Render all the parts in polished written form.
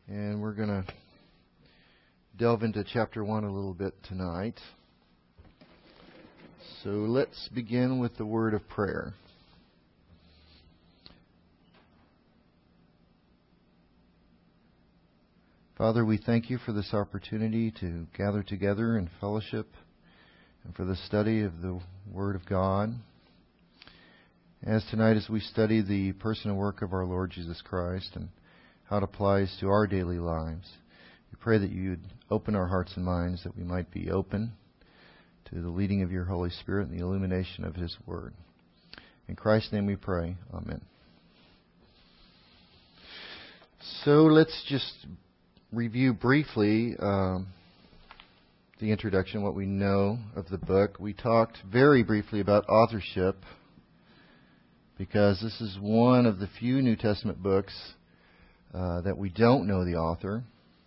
And we're going to delve into chapter 1 a little bit tonight. So let's begin with the word of prayer. Father, we thank you for this opportunity to gather together in fellowship and for the study of the Word of God. As tonight, as we study the person and work of our Lord Jesus Christ and how it applies to our daily lives, we pray that you would open our hearts and minds, that we might be open to the leading of your Holy Spirit and the illumination of His Word. In Christ's name we pray. Amen. So let's just review briefly the introduction, what we know of the book. We talked very briefly about authorship because this is one of the few New Testament books that we don't know the author.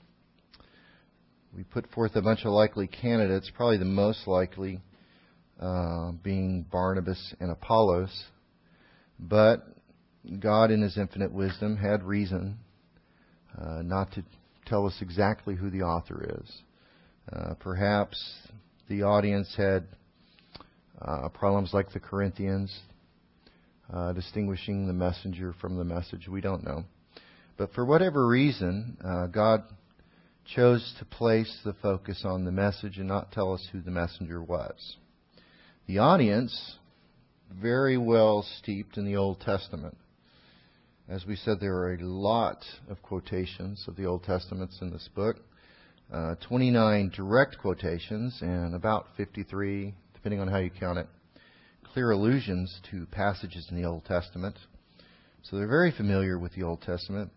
We put forth a bunch of likely candidates, probably the most likely being Barnabas and Apollos. But God, in His infinite wisdom, had reason not to tell us exactly who the author is. Perhaps the audience had problems like the Corinthians, distinguishing the messenger from the message. We don't know. But for whatever reason, God chose to place the focus on the message and not tell us who the messenger was. The audience, very well steeped in the Old Testament. As we said, there are a lot of quotations of the Old Testament in this book. 29 direct quotations and about 53, depending on how you count it, clear allusions to passages in the Old Testament. So they're very familiar with the Old Testament.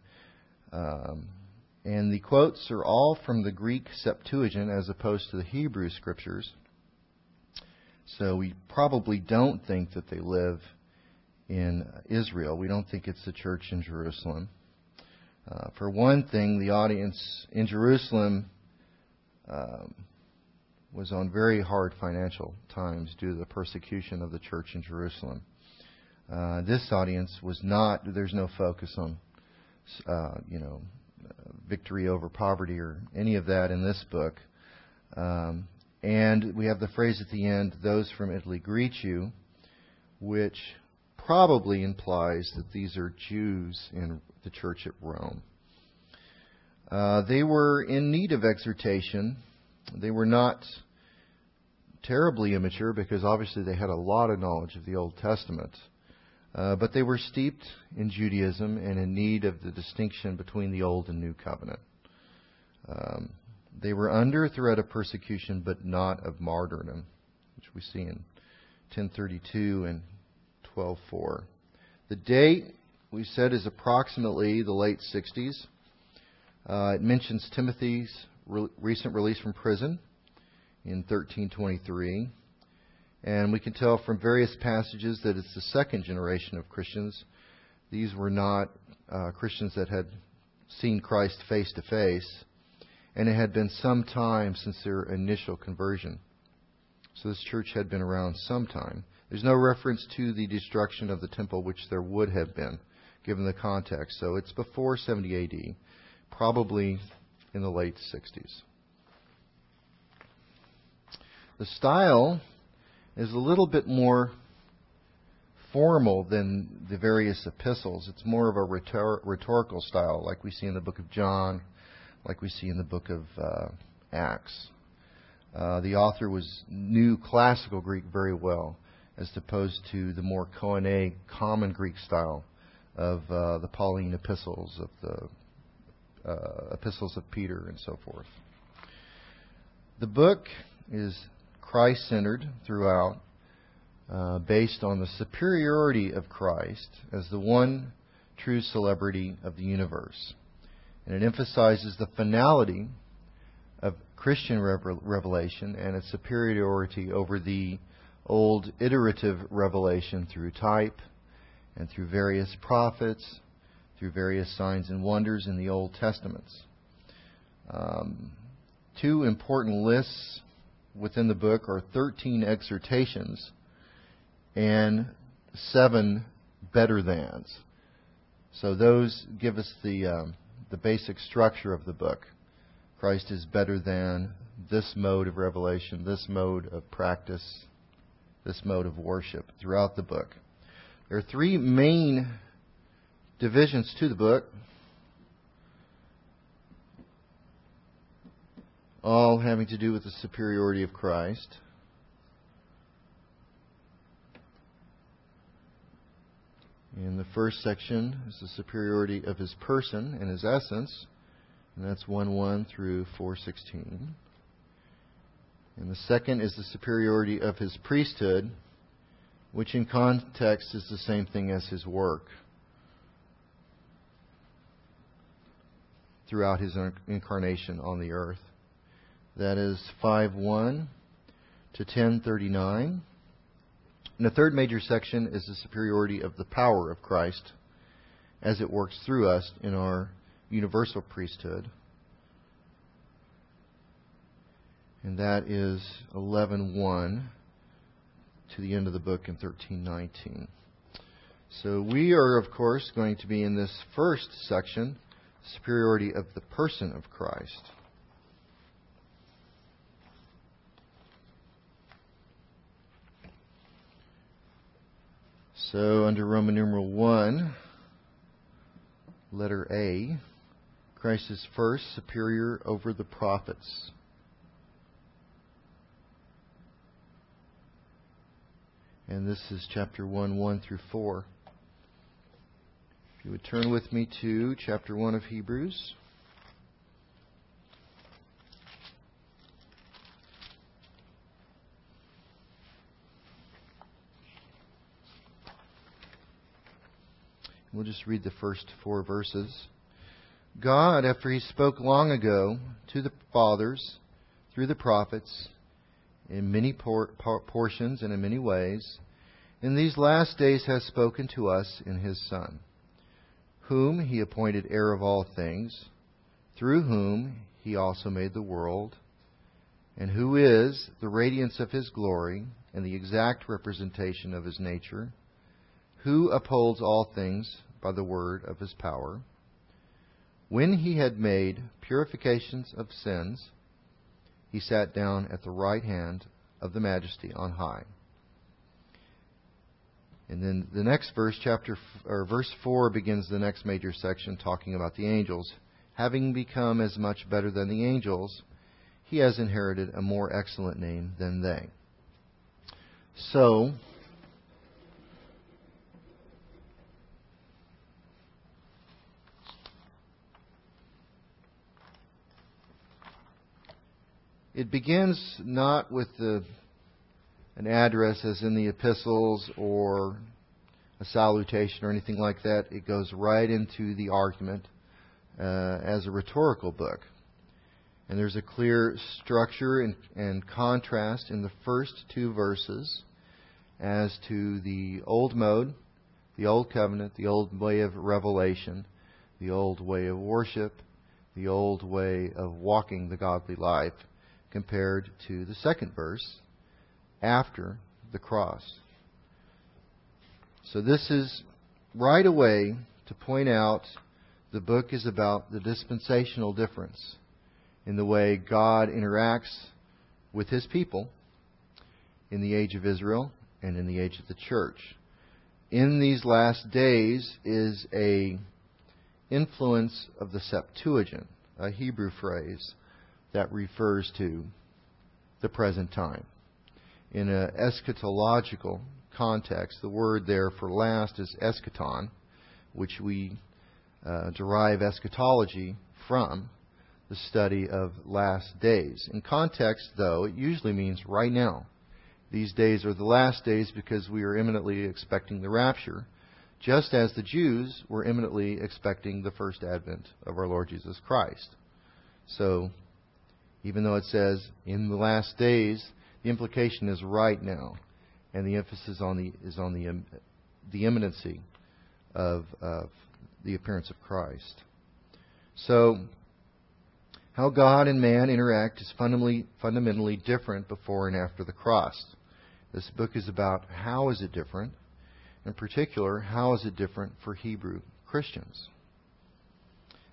And the quotes are all from the Greek Septuagint as opposed to the Hebrew Scriptures. So we probably don't think that they live in Israel. We don't think it's the church in Jerusalem. For one thing, the audience in Jerusalem was on very hard financial times due to the persecution of the church in Jerusalem. This audience was not, there's no focus on, victory over poverty or any of that in this book. And we have the phrase at the end, "Those from Italy greet you," which probably implies that these are Jews in the church at Rome. They were in need of exhortation. They were not terribly immature because obviously they had a lot of knowledge of the Old Testament. But they were steeped in Judaism and in need of the distinction between the Old and New Covenant. They were under threat of persecution but not of martyrdom, which we see in 1032 and 12:4. The date, we said, is approximately the late 60s. It mentions Timothy's recent release from prison in 1323. And we can tell from various passages that it's the second generation of Christians. These were not Christians that had seen Christ face to face. And it had been some time since their initial conversion. So this church had been around some time. There's no reference to the destruction of the temple, which there would have been, given the context. So it's before 70 A.D., probably in the late 60s. The style is a little bit more formal than the various epistles. It's more of a rhetorical style, like we see in the book of John, like we see in the book of Acts. The author knew classical Greek very well, as opposed to the more Koine, common Greek style of the Pauline epistles, of the epistles of Peter, and so forth. The book is Christ-centered throughout, based on the superiority of Christ as the one true celebrity of the universe. And it emphasizes the finality of Christian revelation and its superiority over the old iterative revelation through type and through various prophets, through various signs and wonders in the Old Testaments. Two important lists within the book are 13 exhortations and 7 better thans. So those give us the the basic structure of the book. Christ is better than this mode of revelation, this mode of practice, this mode of worship throughout the book. There are three main divisions to the book, all having to do with the superiority of Christ. In the first section is the superiority of His person and His essence, and that's 1:1 through 4:16. And the second is the superiority of His priesthood, which in context is the same thing as His work throughout His incarnation on the earth. That is 5:1 to 10:39. And the third major section is the superiority of the power of Christ as it works through us in our universal priesthood. And that is 11:1 to the end of the book in 13:19. So we are, of course, going to be in this first section, superiority of the person of Christ. So under Roman numeral 1, letter A, Christ is first superior over the prophets. And this is chapter 1:1 through 4. If you would turn with me to chapter 1 of Hebrews. We'll just read the first 4 verses. God, after He spoke long ago to the fathers through the prophets in many portions and in many ways, in these last days has spoken to us in His Son, whom He appointed heir of all things, through whom He also made the world, and who is the radiance of His glory and the exact representation of His nature, who upholds all things by the word of His power. When He had made purifications of sins, He sat down at the right hand of the Majesty on high. And then the next verse, verse 4, begins the next major section talking about the angels. Having become as much better than the angels, He has inherited a more excellent name than they. So, it begins not with an address as in the epistles or a salutation or anything like that. It goes right into the argument as a rhetorical book. And there's a clear structure and contrast in the first 2 verses as to the old mode, the old covenant, the old way of revelation, the old way of worship, the old way of walking the godly life, compared to the second verse, after the cross. So this is right away to point out the book is about the dispensational difference in the way God interacts with His people in the age of Israel and in the age of the church. In these last days is a influence of the Septuagint, a Hebrew phrase that refers to the present time. In an eschatological context, the word there for last is eschaton, which we derive eschatology from the study of last days. In context, though, it usually means right now. These days are the last days because we are imminently expecting the rapture, just as the Jews were imminently expecting the first advent of our Lord Jesus Christ. So, even though it says in the last days, the implication is right now, and the emphasis is on the imminency of the appearance of Christ. So, how God and man interact is fundamentally different before and after the cross. This book is about how is it different. In particular, how is it different for Hebrew Christians?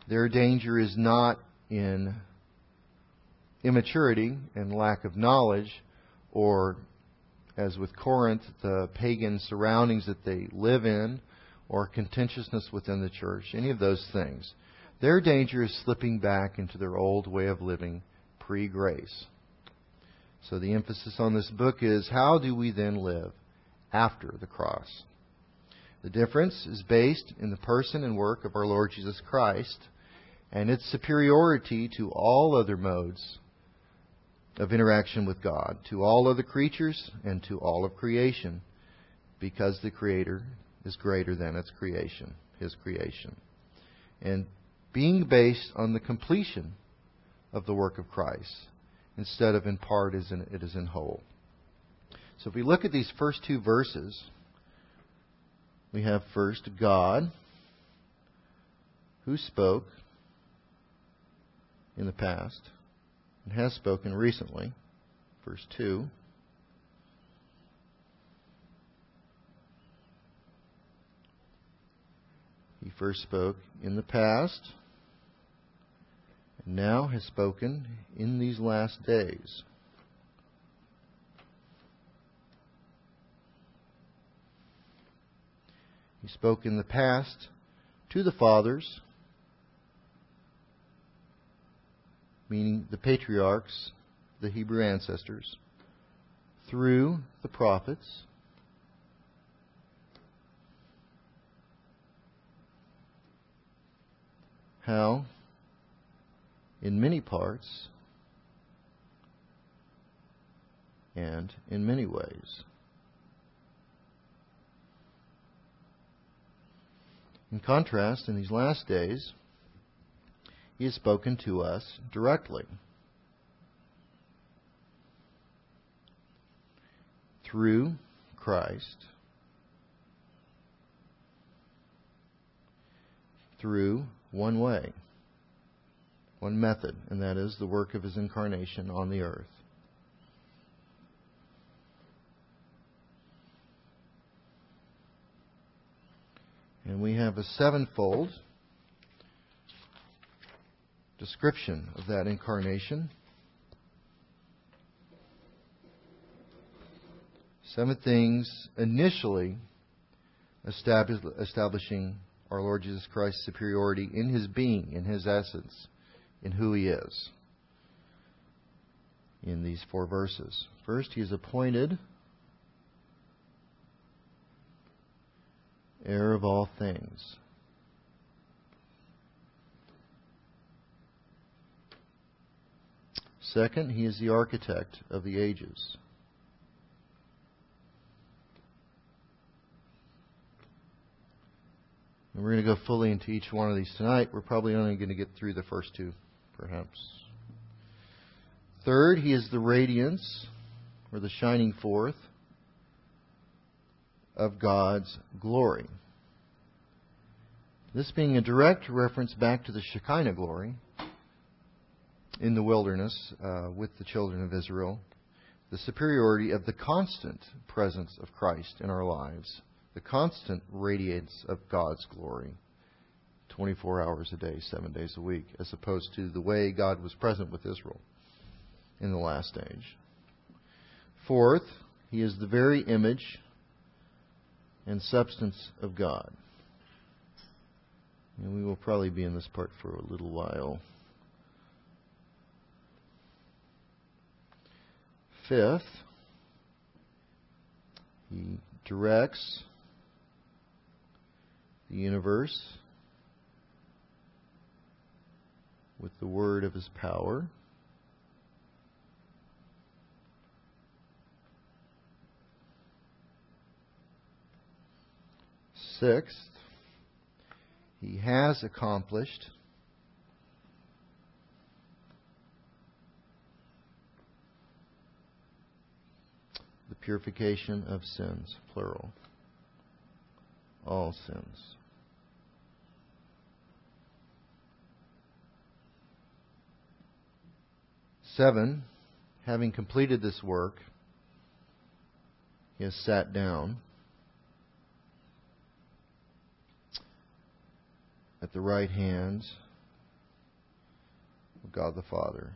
Their danger is not in immaturity and lack of knowledge, or, as with Corinth, the pagan surroundings that they live in, or contentiousness within the church, any of those things. Their danger is slipping back into their old way of living pre-grace. So the emphasis on this book is, how do we then live after the cross? The difference is based in the person and work of our Lord Jesus Christ and its superiority to all other modes of interaction with God, to all other creatures and to all of creation, because the Creator is greater than its creation, His creation. And being based on the completion of the work of Christ, instead of in part, it is in whole. So if we look at these first two verses, we have first God, who spoke in the past and has spoken recently. Verse 2. He first spoke in the past and now has spoken in these last days. He spoke in the past to the fathers, meaning the patriarchs, the Hebrew ancestors, through the prophets. How, in many parts and in many ways. In contrast, in these last days, He has spoken to us directly through Christ, through one way, one method, and that is the work of His incarnation on the earth. And we have a sevenfold description of that incarnation. 7 things initially establishing our Lord Jesus Christ's superiority in His being, in His essence, in who He is. In these 4 verses. First, He is appointed heir of all things. Second, He is the architect of the ages. And we're going to go fully into each one of these tonight. We're probably only going to get through the first 2, perhaps. Third, He is the radiance, or the shining forth, of God's glory. This being a direct reference back to the Shekinah glory in the wilderness with the children of Israel, the superiority of the constant presence of Christ in our lives, the constant radiance of God's glory, 24 hours a day, 7 days a week, as opposed to the way God was present with Israel in the last age. Fourth, He is the very image and substance of God. And we will probably be in this part for a little while. Fifth, He directs the universe with the word of His power. Sixth, He has accomplished the purification of sins, plural. All sins. Seven, having completed this work, He has sat down at the right hand God the Father.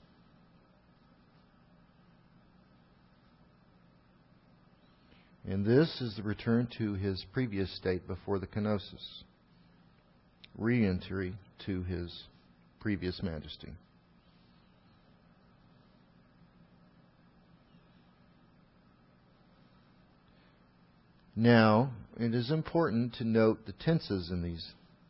And this is the return to His previous state before the kenosis. Re-entry to His previous majesty. Now, it is important to note the tenses in these.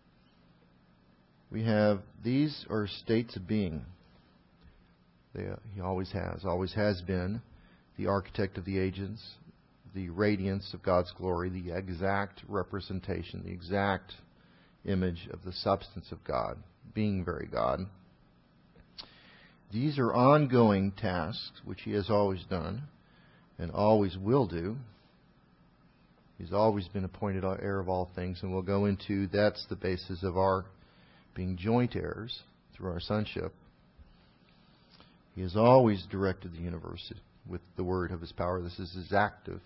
These are states of being. He always has been the architect of the ages, the radiance of God's glory, the exact representation, the exact image of the substance of God, being very God. These are ongoing tasks which He has always done and always will do. He's always been appointed heir of all things, and we'll go into that's the basis of our being joint heirs through our sonship. He has always directed the universe with the word of His power. This is His active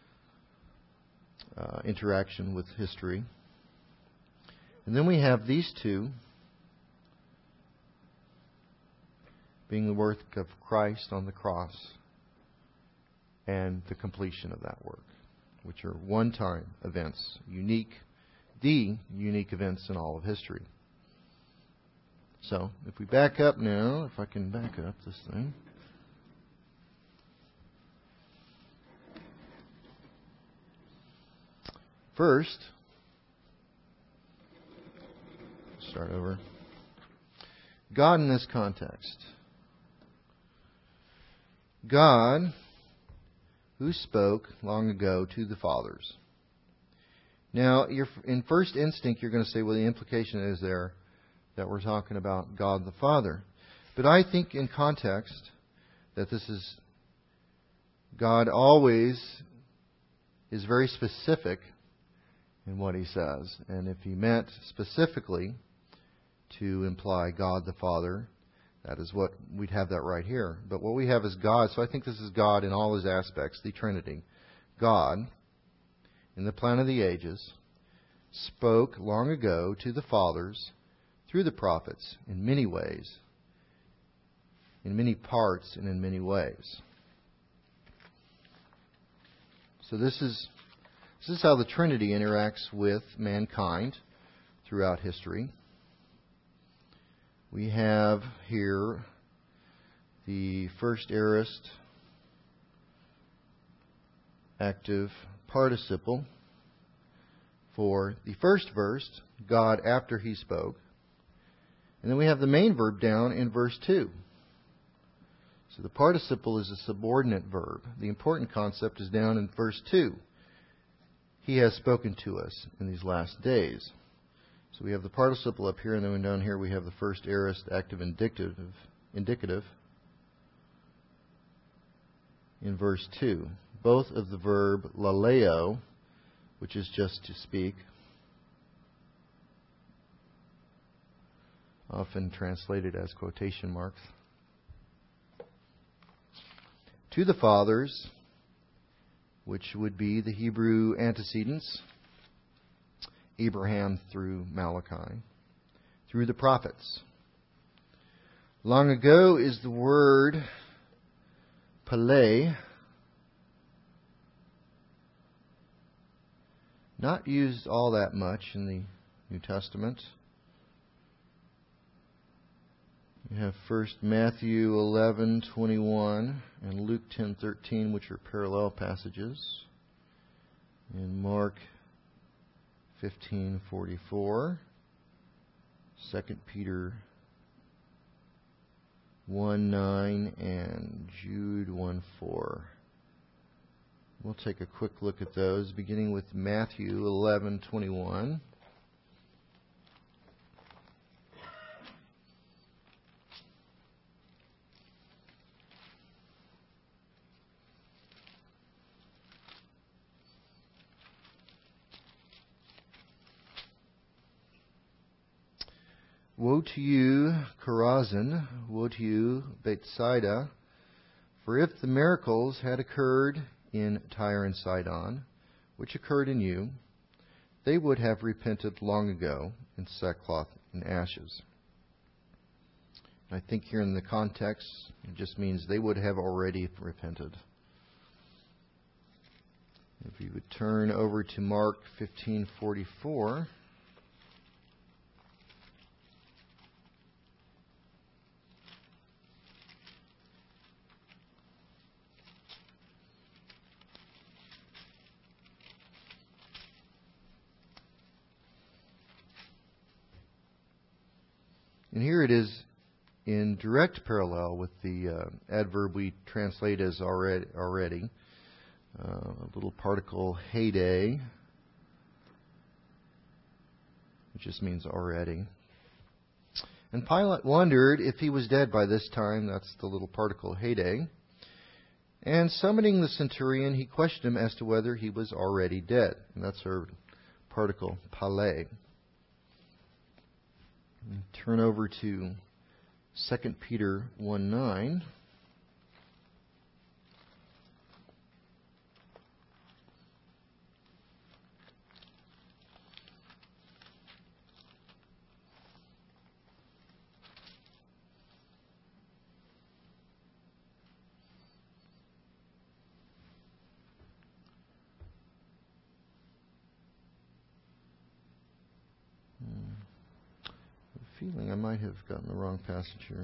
interaction with history. And then we have these two being the work of Christ on the cross and the completion of that work, which are one-time events, the unique events in all of history. So, if we back up now, if I can back up this thing. First, start over. God in this context. God who spoke long ago to the fathers. Now, in first instinct, you're going to say, well, the implication is there that we're talking about God the Father. But I think in context that this is God always is very specific in what He says. And if He meant specifically to imply God the Father, that is what we'd have that right here. But what we have is God. So I think this is God in all His aspects, the Trinity. God, in the plan of the ages, spoke long ago to the fathers through the prophets in many ways, in many parts, and in many ways. So this is how the Trinity interacts with mankind throughout history. We have here the first aorist active participle for the first verse, God after He spoke. And then we have the main verb down in verse 2. So the participle is a subordinate verb. The important concept is down in verse 2. He has spoken to us in these last days. So we have the participle up here, and then down here we have the first aorist active indicative in verse 2. Both of the verb laleo, which is just to speak, often translated as quotation marks, to the fathers, which would be the Hebrew antecedents, Abraham through Malachi, through the prophets. Long ago is the word pele, not used all that much in the New Testament. You have first Matthew 11:21 and Luke 10:13, which are parallel passages. In Mark 15:44, 2 Peter 1:9, and Jude 1:4. We'll take a quick look at those, beginning with Matthew 11:21. Woe to you, Chorazin! Woe to you, Bethsaida! For if the miracles had occurred in Tyre and Sidon, which occurred in you, they would have repented long ago in sackcloth and ashes. I think here in the context, it just means they would have already repented. If you would turn over to Mark 15:44. And here it is in direct parallel with the adverb we translate as already. A little particle heyday, which just means already. And Pilate wondered if he was dead by this time. That's the little particle heyday. And summoning the centurion, he questioned him as to whether he was already dead. And that's our particle pale. And turn over to 2 Peter 1:9. Feeling I might have gotten the wrong passage here.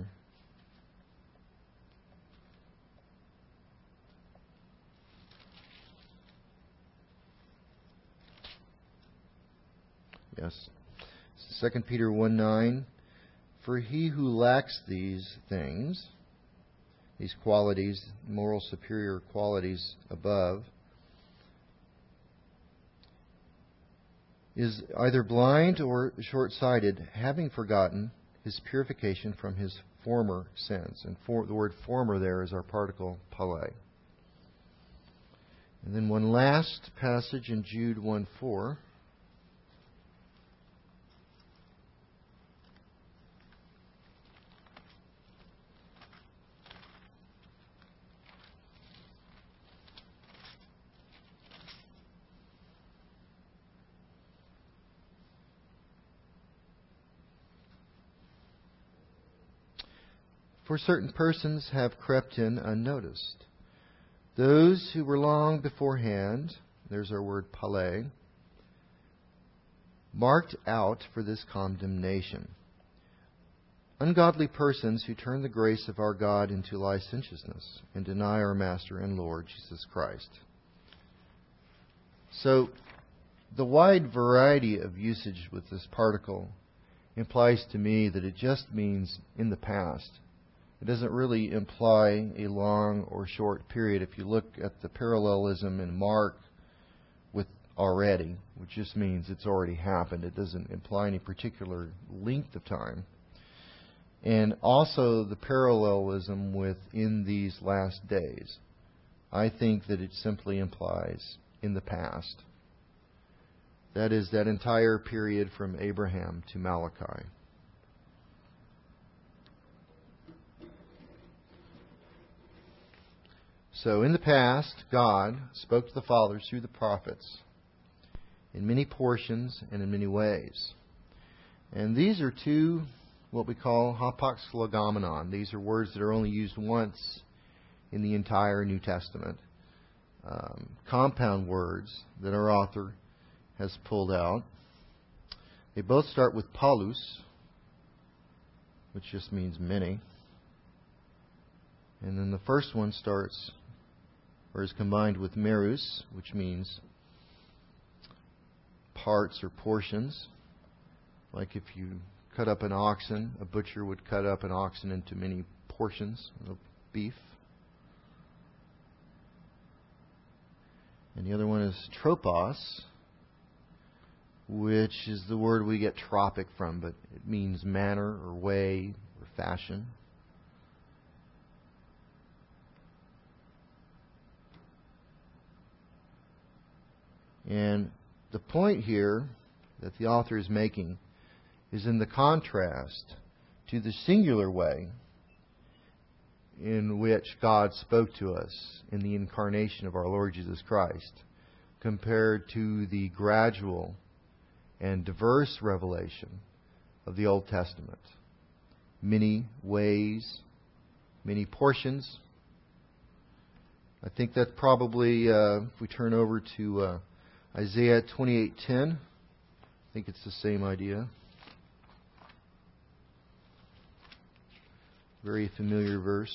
Yes. 2 Peter 1:9. For he who lacks these things, these qualities, moral superior qualities above, is either blind or short-sighted, having forgotten his purification from his former sins. And the word former there is our particle pale. And then one last passage in Jude 1:4. For certain persons have crept in unnoticed. Those who were long beforehand, there's our word pale, marked out for this condemnation. Ungodly persons who turn the grace of our God into licentiousness and deny our Master and Lord Jesus Christ. So, the wide variety of usage with this particle implies to me that it just means in the past. It doesn't really imply a long or short period. If you look at the parallelism in Mark with already, which just means it's already happened. It doesn't imply any particular length of time. And also the parallelism with in these last days. I think that it simply implies in the past. That is that entire period from Abraham to Malachi. So in the past, God spoke to the fathers through the prophets in many portions and in many ways. And these are two, what we call hapax legomenon. These are words that are only used once in the entire New Testament. Compound words that our author has pulled out. They both start with paulus, which just means many. And then the first one starts or is combined with merus, which means parts or portions. Like if you cut up an oxen, a butcher would cut up an oxen into many portions of beef. And the other one is tropos, which is the word we get tropic from, but it means manner or way or fashion. And the point here that the author is making is in the contrast to the singular way in which God spoke to us in the incarnation of our Lord Jesus Christ, compared to the gradual and diverse revelation of the Old Testament. many ways, many portions. I think that probably, if we turn over to Isaiah 28:10, I think it's the same idea. Very familiar verse.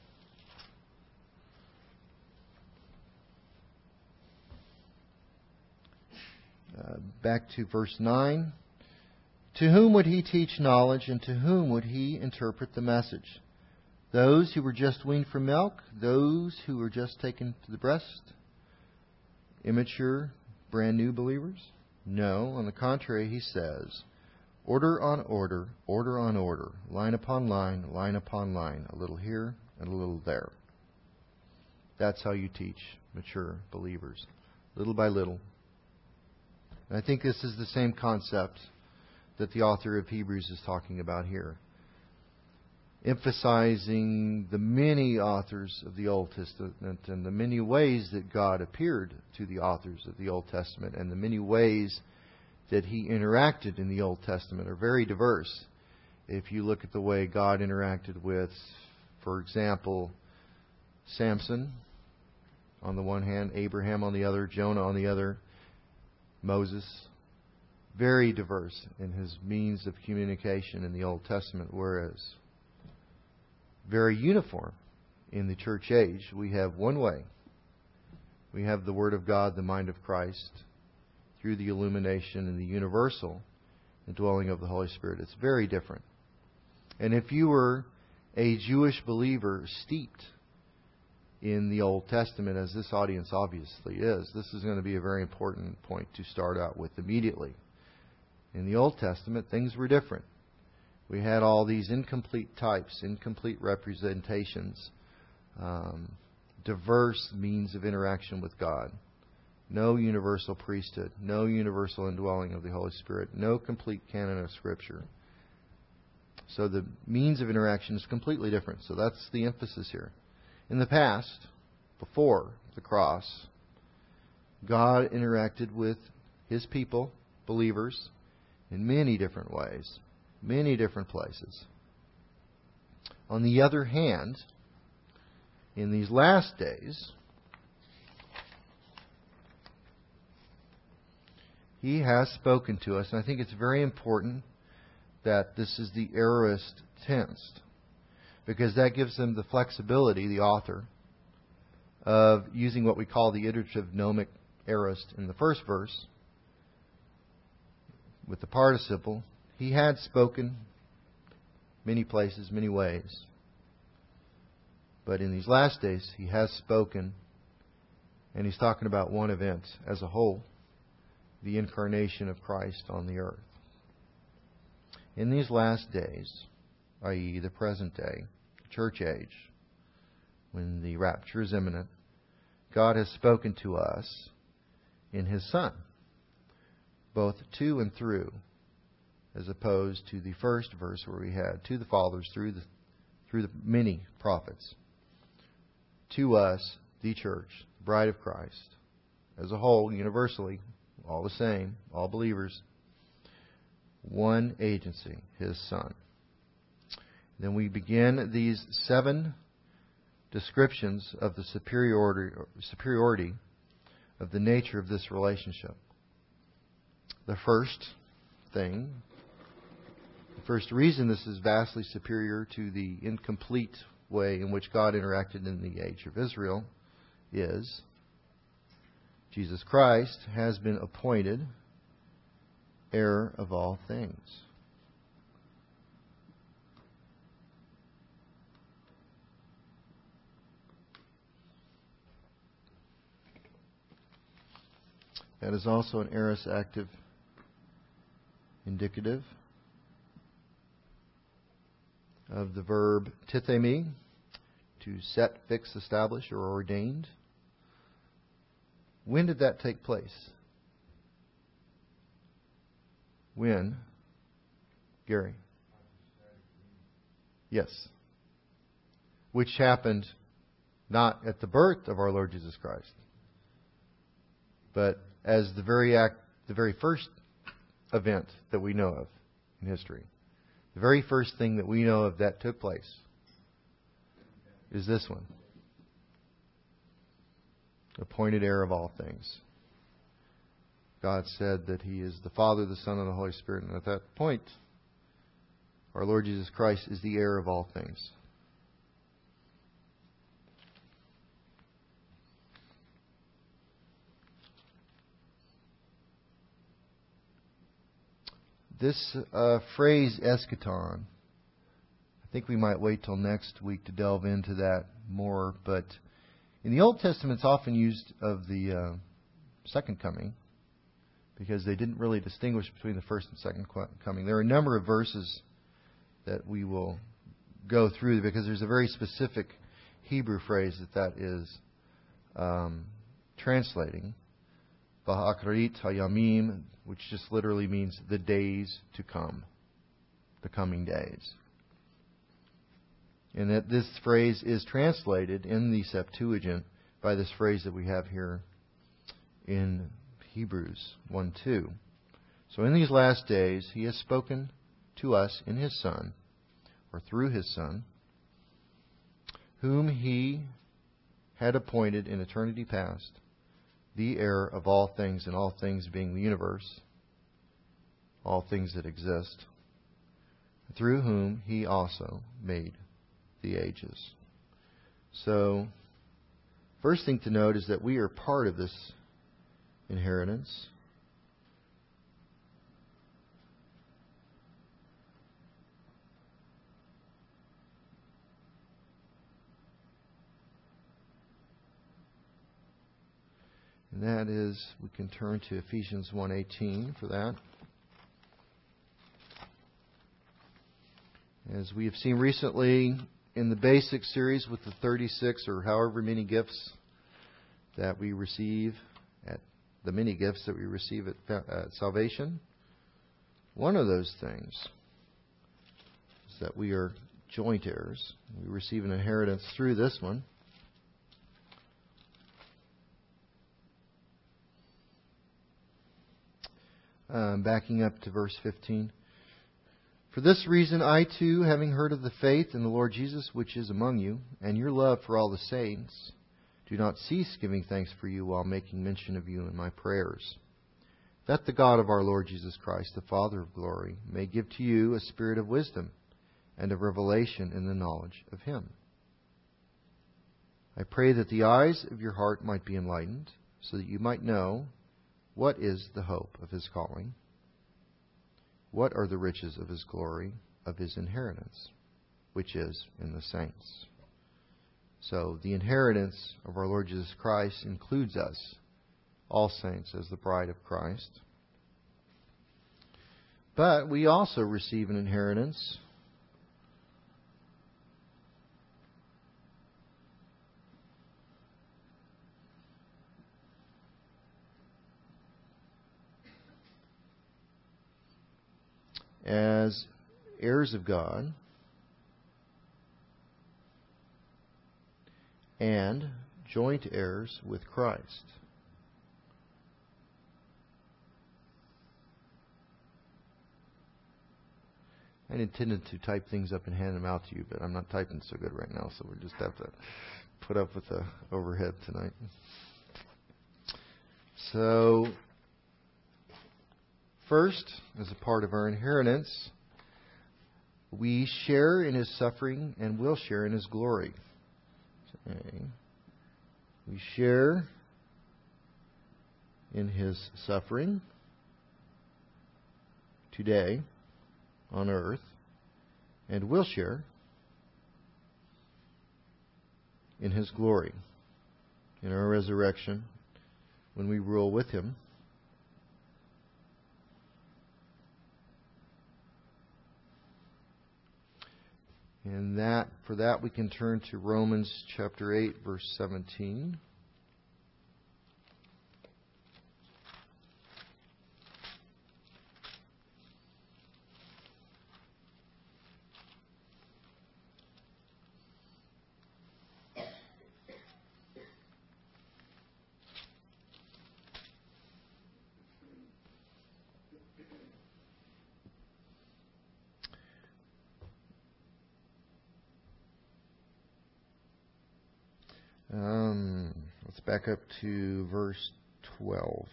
Back to verse 9. To whom would he teach knowledge, and to whom would he interpret the message? Those who were just weaned from milk? Those who were just taken to the breast? Immature, brand new believers? No, on the contrary, he says, order on order, order on order, line upon line upon line, a little here and a little there. That's how you teach mature believers, little by little. And I think this is the same concept that the author of Hebrews is talking about here, emphasizing the many authors of the Old Testament and the many ways that God appeared to the authors of the Old Testament and the many ways that He interacted in the Old Testament are very diverse. If you look at the way God interacted with, for example, Samson on the one hand, Abraham on the other, Jonah on the other, Moses, very diverse in his means of communication in the Old Testament, whereas very uniform in the church age. We have one way. We have the Word of God, the mind of Christ, through the illumination and the universal indwelling of the Holy Spirit. It's very different. And if you were a Jewish believer steeped in the Old Testament, as this audience obviously is, this is going to be a very important point to start out with immediately. In the Old Testament, things were different. We had all these incomplete types, incomplete representations, diverse means of interaction with God. No universal priesthood, no universal indwelling of the Holy Spirit, no complete canon of Scripture. So the means of interaction is completely different. So that's the emphasis here. In the past, before the cross, God interacted with His people, believers, in many different ways, many different places. On the other hand, in these last days, He has spoken to us, and I think it's very important that this is the aorist tense, because that gives them the flexibility, the author, of using what we call the iterative gnomic aorist in the first verse with the participle. He had spoken many places, many ways. But in these last days, He has spoken, and He's talking about one event as a whole, the incarnation of Christ on the earth. In these last days, i.e. the present day, church age, when the rapture is imminent, God has spoken to us in His Son, both to and through, as opposed to the first verse where we had to the fathers through the many prophets. To us, the church, the bride of Christ, as a whole, universally, all the same, all believers, one agency, His Son. Then we begin these 7 descriptions of the superiority of the nature of this relationship. The first thing, the first reason this is vastly superior to the incomplete way in which God interacted in the age of Israel is Jesus Christ has been appointed heir of all things. That is also an aorist active indicative of the verb tithemi, to set, fix, establish, or ordained. When did that take place? When? Gary? Yes. Which happened not at the birth of our Lord Jesus Christ, but as the very first event that we know of in history. The very first thing that we know of that took place is this one. Appointed heir of all things. God said that He is the Father, the Son, and the Holy Spirit. And at that point, our Lord Jesus Christ is the heir of all things. This phrase, eschaton, I think we might wait till next week to delve into that more. But in the Old Testament, it's often used of the second coming, because they didn't really distinguish between the first and second coming. There are a number of verses that we will go through, because there's a very specific Hebrew phrase that is translating. V'ha'akrit hayamim, which just literally means the days to come, the coming days. And that this phrase is translated in the Septuagint by this phrase that we have here in Hebrews 1:2. So in these last days, He has spoken to us in His Son, or through His Son, whom He had appointed in eternity past, the heir of all things, and all things being the universe, all things that exist, through whom He also made the ages. So, first thing to note is that we are part of this inheritance. And that is, we can turn to Ephesians 1:18 for that. As we have seen recently in the basic series with the 36 or however many gifts that we receive, at the many gifts that we receive at salvation, one of those things is that we are joint heirs. We receive an inheritance through this one. Backing up to verse 15. For this reason I too, having heard of the faith in the Lord Jesus which is among you, and your love for all the saints, do not cease giving thanks for you while making mention of you in my prayers, that the God of our Lord Jesus Christ, the Father of glory, may give to you a spirit of wisdom and of revelation in the knowledge of Him. I pray that the eyes of your heart might be enlightened, so that you might know what is the hope of His calling, what are the riches of His glory, of His inheritance, which is in the saints. So the inheritance of our Lord Jesus Christ includes us, all saints, as the bride of Christ. But we also receive an inheritance as heirs of God and joint heirs with Christ. I intended to type things up and hand them out to you, but I'm not typing so good right now, so we'll just have to put up with the overhead tonight. So, first, as a part of our inheritance, we share in His suffering and will share in His glory. Okay. We share in His suffering today on earth, and will share in His glory in our resurrection when we rule with Him. And for that we can turn to Romans chapter 8, verse 17. Let's back up to verse 12.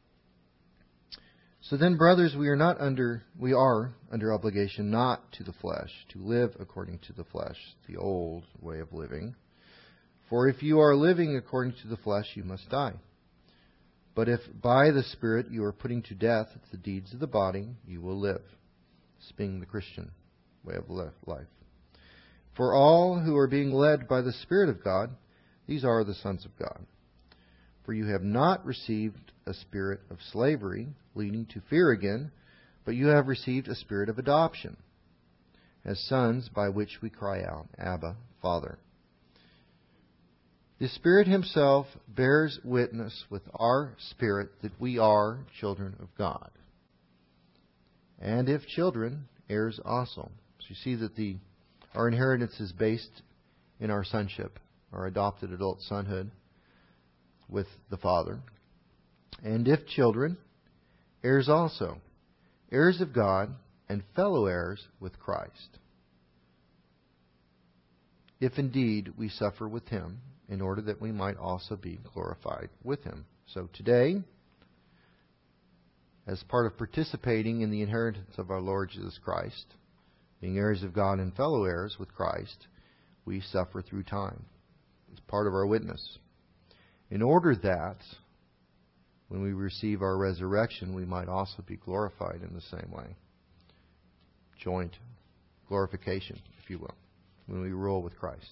So then, brothers, we are under obligation not to the flesh, to live according to the flesh, the old way of living. For if you are living according to the flesh, you must die. But if by the Spirit you are putting to death the deeds of the body, you will live. This being the Christian way of life. For all who are being led by the Spirit of God, these are the sons of God. For you have not received a spirit of slavery, leading to fear again, but you have received a spirit of adoption, as sons, by which we cry out, Abba, Father. The Spirit Himself bears witness with our spirit that we are children of God. And if children, heirs also. So you see that our inheritance is based in our sonship, our adopted adult sonhood with the Father. And if children, heirs also, heirs of God and fellow heirs with Christ. If indeed we suffer with Him, in order that we might also be glorified with Him. So today, as part of participating in the inheritance of our Lord Jesus Christ, being heirs of God and fellow heirs with Christ, we suffer through time. It's part of our witness. In order that, when we receive our resurrection, we might also be glorified in the same way. Joint glorification, if you will, when we rule with Christ.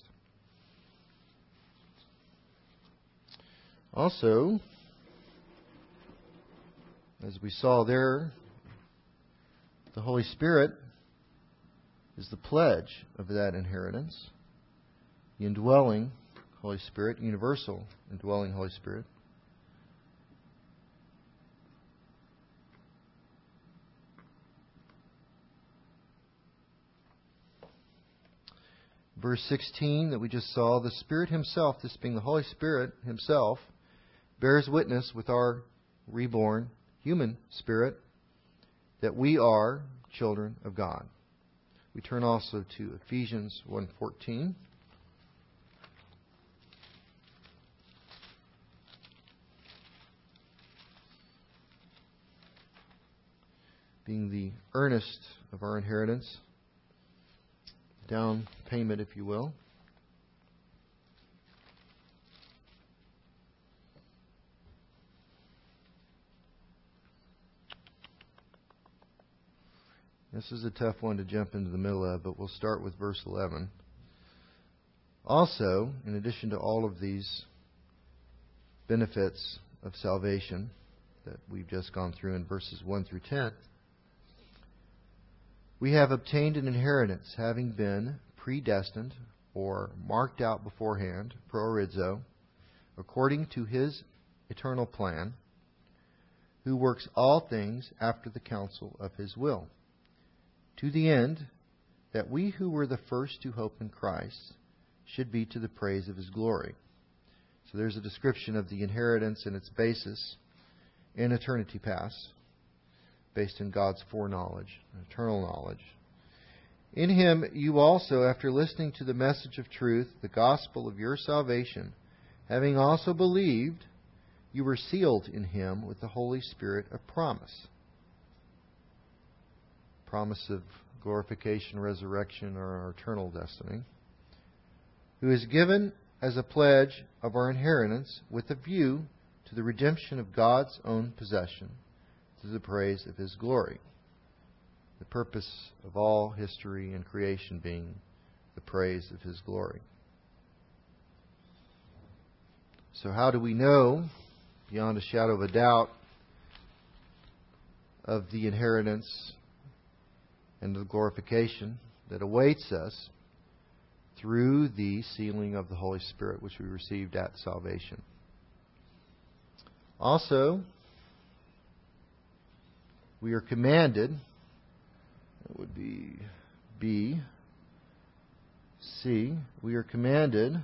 Also, as we saw there, the Holy Spirit is the pledge of that inheritance. The indwelling Holy Spirit, universal indwelling Holy Spirit. Verse 16 that we just saw, the Spirit Himself, this being the Holy Spirit Himself, bears witness with our reborn human spirit that we are children of God. We turn also to Ephesians 1:14. Being the earnest of our inheritance, down payment, if you will. This is a tough one to jump into the middle of, but we'll start with verse 11. Also, in addition to all of these benefits of salvation that we've just gone through in verses 1 through 10, we have obtained an inheritance, having been predestined or marked out beforehand, proorizo, according to His eternal plan, who works all things after the counsel of His will, to the end that we who were the first to hope in Christ should be to the praise of His glory. So there's a description of the inheritance and its basis in eternity past, based in God's foreknowledge, eternal knowledge. In Him you also, after listening to the message of truth, the gospel of your salvation, having also believed, you were sealed in Him with the Holy Spirit of promise. Promise of glorification, resurrection, or our eternal destiny, who is given as a pledge of our inheritance with a view to the redemption of God's own possession, to the praise of His glory. The purpose of all history and creation being the praise of His glory. So how do we know, beyond a shadow of a doubt, of the inheritance and the glorification that awaits us through the sealing of the Holy Spirit, which we received at salvation? Also, we are commanded, it would be B, C, we are commanded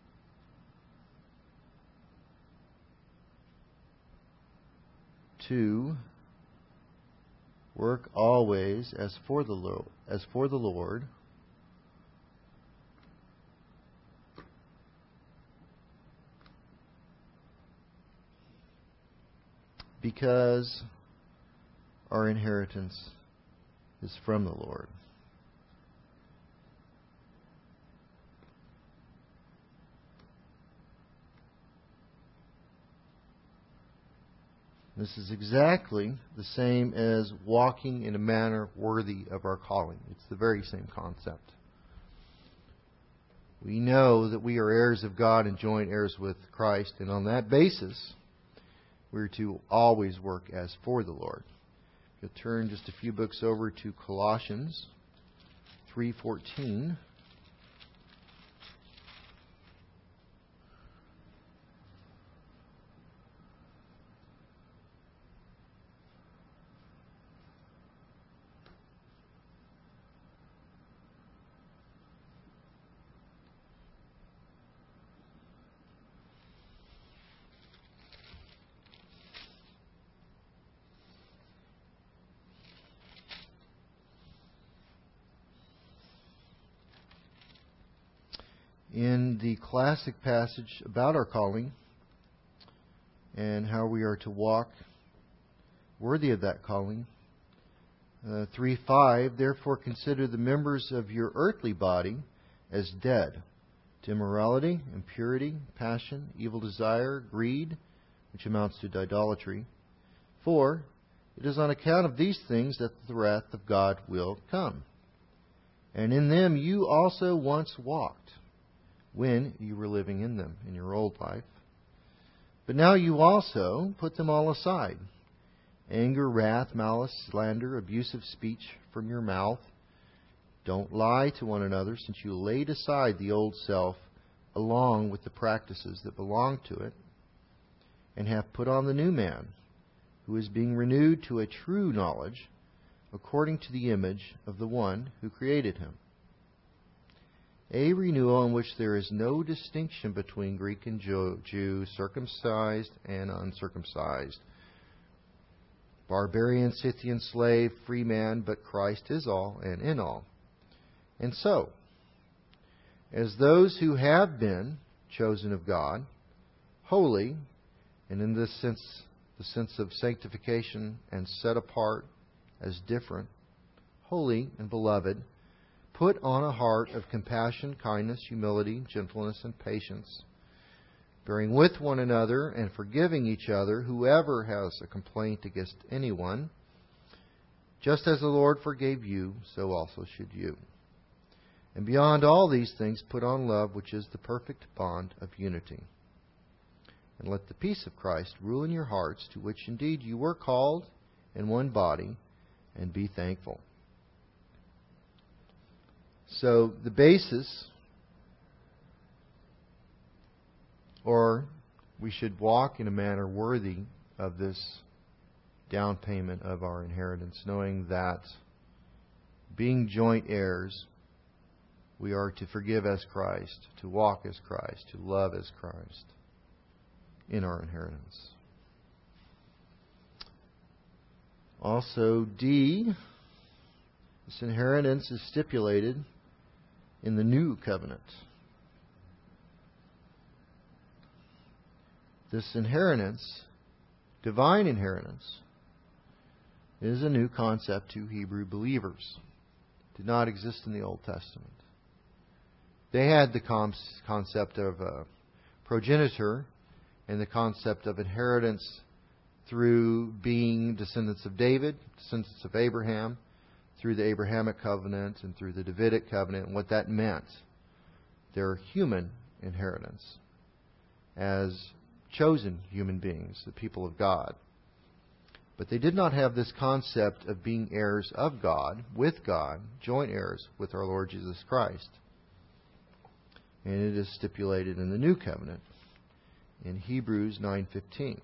to work always as for the Lord, because our inheritance is from the Lord. This is exactly the same as walking in a manner worthy of our calling. It's the very same concept. We know that we are heirs of God and joint heirs with Christ, and on that basis, we're to always work as for the Lord. You'll turn just a few books over to Colossians 3:14. In the classic passage about our calling and how we are to walk worthy of that calling, 3:5, therefore consider the members of your earthly body as dead to immorality, impurity, passion, evil desire, greed, which amounts to idolatry. For it is on account of these things that the wrath of God will come. And in them you also once walked, when you were living in them, in your old life. But now you also put them all aside. Anger, wrath, malice, slander, abusive speech from your mouth. Don't lie to one another, since you laid aside the old self along with the practices that belong to it, and have put on the new man, who is being renewed to a true knowledge, according to the image of the one who created him. A renewal in which there is no distinction between Greek and Jew, circumcised and uncircumcised, barbarian, Scythian, slave, free man, but Christ is all and in all. And so, as those who have been chosen of God, holy, and in this sense, the sense of sanctification and set apart as different, holy and beloved, put on a heart of compassion, kindness, humility, gentleness, and patience, bearing with one another and forgiving each other, whoever has a complaint against anyone. Just as the Lord forgave you, so also should you. And beyond all these things, put on love, which is the perfect bond of unity. And let the peace of Christ rule in your hearts, to which indeed you were called in one body, and be thankful. So the basis, or we should walk in a manner worthy of this down payment of our inheritance, knowing that being joint heirs, we are to forgive as Christ, to walk as Christ, to love as Christ in our inheritance. Also, D, this inheritance is stipulated in the new covenant. This inheritance, divine inheritance, is a new concept to Hebrew believers. It did not exist in the Old Testament. They had the concept of a progenitor and the concept of inheritance through being descendants of David, descendants of Abraham, through the Abrahamic covenant and through the Davidic covenant, and what that meant. Their human inheritance as chosen human beings, the people of God. But they did not have this concept of being heirs of God, with God, joint heirs with our Lord Jesus Christ. And it is stipulated in the new covenant in Hebrews 9:15.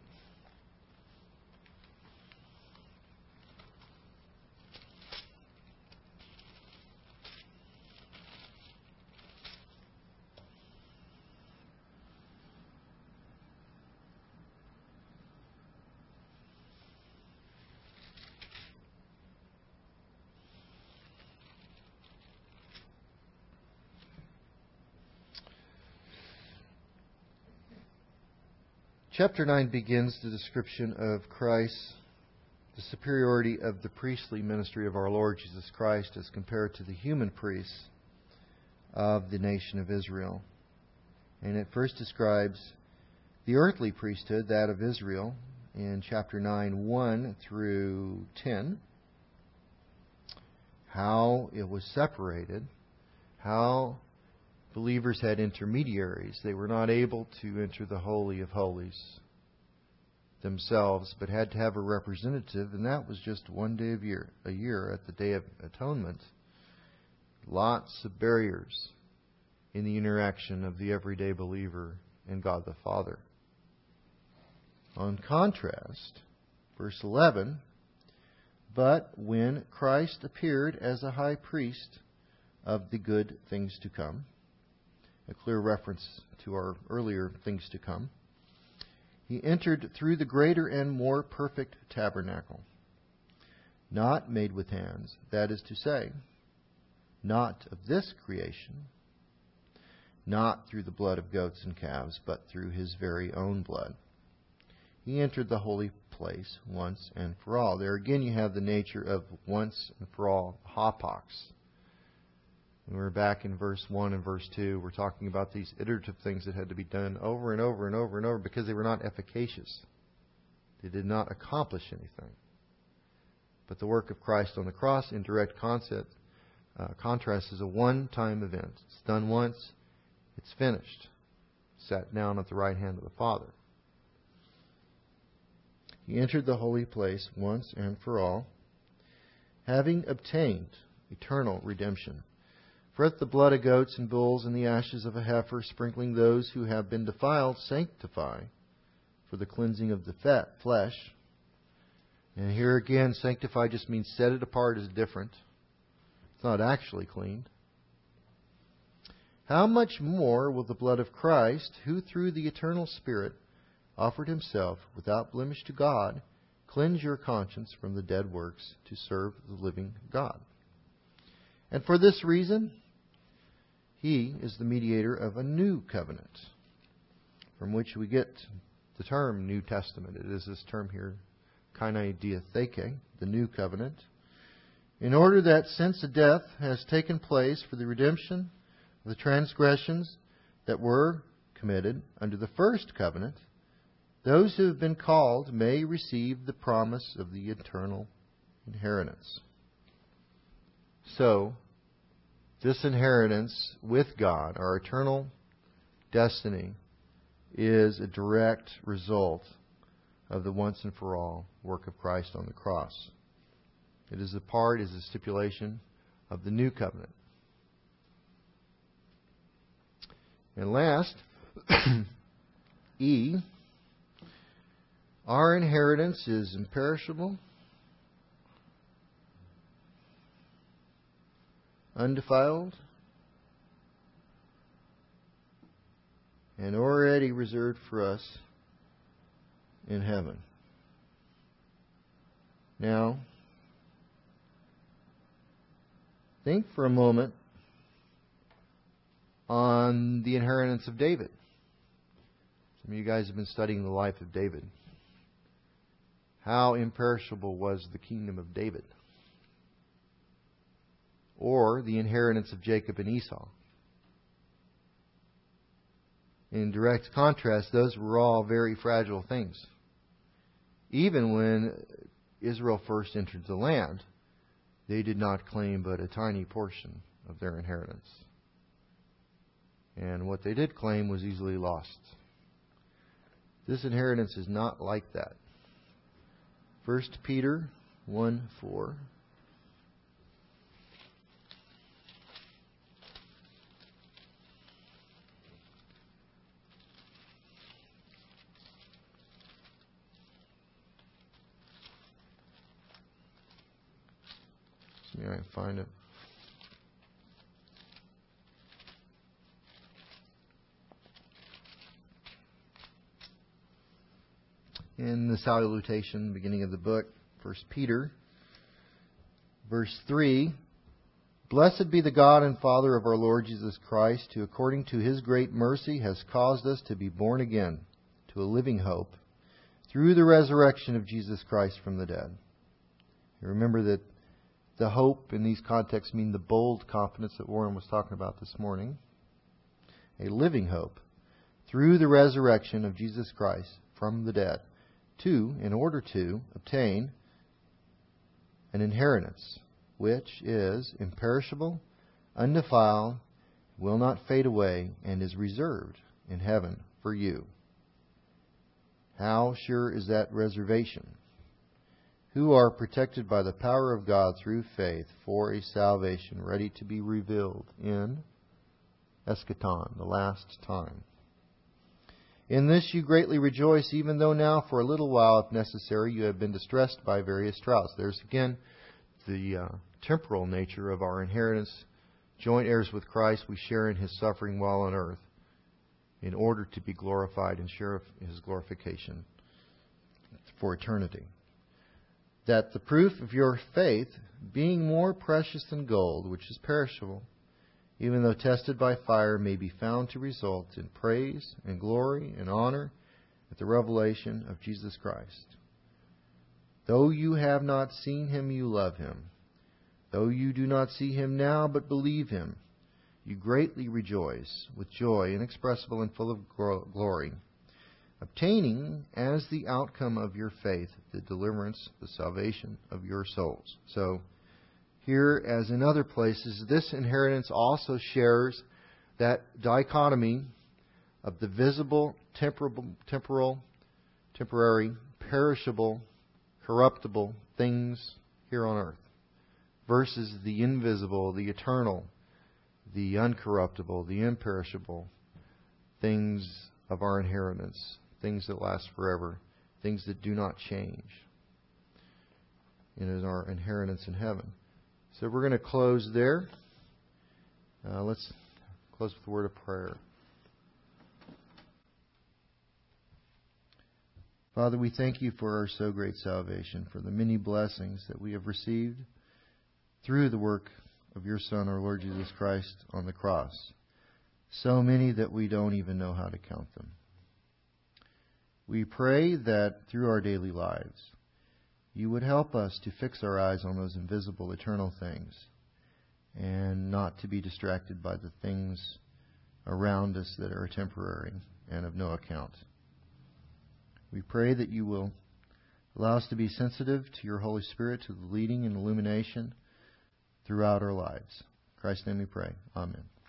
Chapter 9 begins the description of Christ, the superiority of the priestly ministry of our Lord Jesus Christ as compared to the human priests of the nation of Israel. And it first describes the earthly priesthood, that of Israel, in chapter 9, 1 through 10. How it was separated, how believers had intermediaries. They were not able to enter the Holy of Holies themselves, but had to have a representative, and that was just one day a year at the Day of Atonement. Lots of barriers in the interaction of the everyday believer and God the Father. On contrast, verse 11, but when Christ appeared as a high priest of the good things to come, a clear reference to our earlier things to come, He entered through the greater and more perfect tabernacle, not made with hands, that is to say, not of this creation, not through the blood of goats and calves, but through His very own blood. He entered the holy place once and for all. There again you have the nature of once and for all, hapax. When we're back in verse 1 and verse 2, we're talking about these iterative things that had to be done over and over and over and over because they were not efficacious. They did not accomplish anything. But the work of Christ on the cross, in direct contrast, is a one-time event. It's done once, it's finished. Sat down at the right hand of the Father. He entered the holy place once and for all, having obtained eternal redemption. For if the blood of goats and bulls and the ashes of a heifer, sprinkling those who have been defiled, sanctify for the cleansing of the flesh. And here again, sanctify just means set it apart as different. It's not actually cleaned. How much more will the blood of Christ, who through the eternal Spirit offered Himself without blemish to God, cleanse your conscience from the dead works to serve the living God? And for this reason, He is the mediator of a new covenant, from which we get the term New Testament. It is this term here, kainai diatheke, the new covenant, in order that since a death has taken place for the redemption of the transgressions that were committed under the first covenant, those who have been called may receive the promise of the eternal inheritance. So, this inheritance with God, our eternal destiny, is a direct result of the once and for all work of Christ on the cross. It is a stipulation of the new covenant. And last, E, our inheritance is imperishable, undefiled, and already reserved for us in heaven. Now, think for a moment on the inheritance of David. Some of you guys have been studying the life of David. How imperishable was the kingdom of David? Or the inheritance of Jacob and Esau. In direct contrast, those were all very fragile things. Even when Israel first entered the land, they did not claim but a tiny portion of their inheritance. And what they did claim was easily lost. This inheritance is not like that. 1 Peter 1:4. See if I can find it. In the salutation, beginning of the book, 1 Peter, verse 3, Blessed be the God and Father of our Lord Jesus Christ, who according to His great mercy has caused us to be born again to a living hope through the resurrection of Jesus Christ from the dead. You remember that the hope in these contexts mean the bold confidence that Warren was talking about this morning. A living hope through the resurrection of Jesus Christ from the dead, in order to obtain an inheritance which is imperishable, undefiled, will not fade away, and is reserved in heaven for you. How sure is that reservation? Who are protected by the power of God through faith for a salvation ready to be revealed in eschaton, the last time. In this you greatly rejoice, even though now for a little while, if necessary, you have been distressed by various trials. There's again the temporal nature of our inheritance. Joint heirs with Christ, we share in His suffering while on earth in order to be glorified and share His glorification for eternity. That the proof of your faith, being more precious than gold, which is perishable, even though tested by fire, may be found to result in praise and glory and honor at the revelation of Jesus Christ. Though you have not seen Him, you love Him. Though you do not see Him now, but believe Him, you greatly rejoice with joy inexpressible and full of glory, obtaining as the outcome of your faith the deliverance, the salvation of your souls. So, here, as in other places, this inheritance also shares that dichotomy of the visible, temporal, temporary, perishable, corruptible things here on earth versus the invisible, the eternal, the uncorruptible, the imperishable things of our inheritance, things that last forever, things that do not change in our inheritance in heaven. So we're going to close there. Let's close with a word of prayer. Father, we thank You for our so great salvation, for the many blessings that we have received through the work of Your Son, our Lord Jesus Christ, on the cross. So many that we don't even know how to count them. We pray that through our daily lives, You would help us to fix our eyes on those invisible, eternal things and not to be distracted by the things around us that are temporary and of no account. We pray that You will allow us to be sensitive to Your Holy Spirit, to the leading and illumination throughout our lives. In Christ's name we pray. Amen.